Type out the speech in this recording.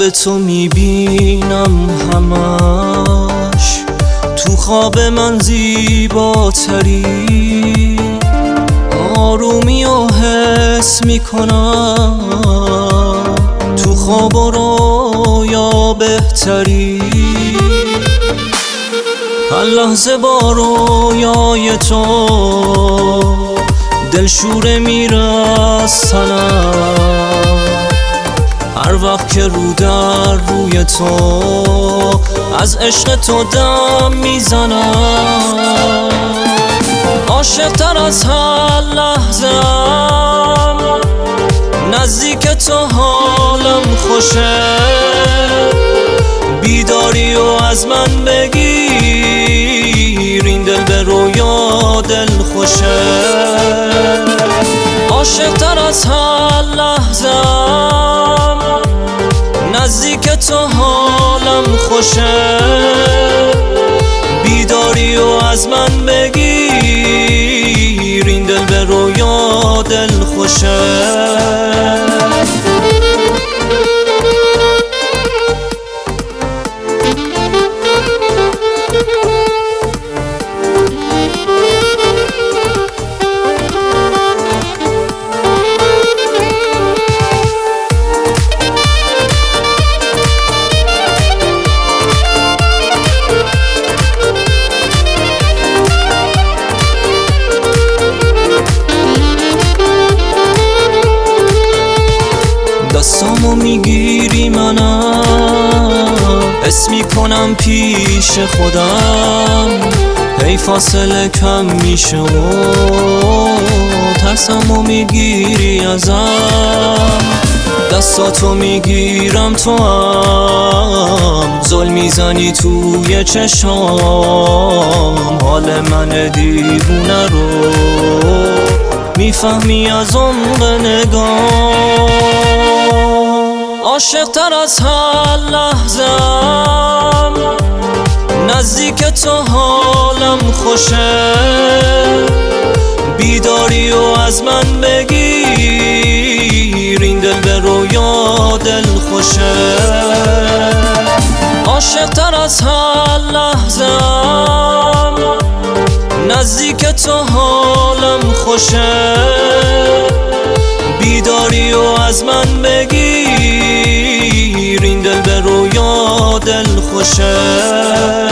خواب تو میبینم همش، تو خواب من زیباتری، آرومی و حس میکنم، تو خواب و رویا بهتری. هر لحظه با رویای تو دلشوره میرسنم، هر وقت که رو در روی تو از عشق تو دم میزنم. عاشق تر از هر لحظه‌ام، نزدیک تو حالم خوشه، بیداری و از من بگیر، این دل به رویا دل خوشه. عاشق تر از هر لحظه‌ام، نزدیک تو حالم خوشه، بیداری و از من بگیر، این دل به رویا دل خوشه. دستامو میگیری منم حس میکنم پیش خودم، هی فاصله کم میشه و ترسمو میگیری ازم. دستاتو میگیرم تو هم ظلم میزنی توی چشام، حال من دیوونه رو میفهمی از عمق نگاه. عاشق تر از هر لحظه‌ام، نزدیک تو حالم خوشه، بیداری و از من بگیر، این دل به رویا دل خوشه. عاشق تر از هر لحظه‌ام، نزدیک تو حالم خوشه، بیداری و از من بگیر، این دل به رویا دل خوشه.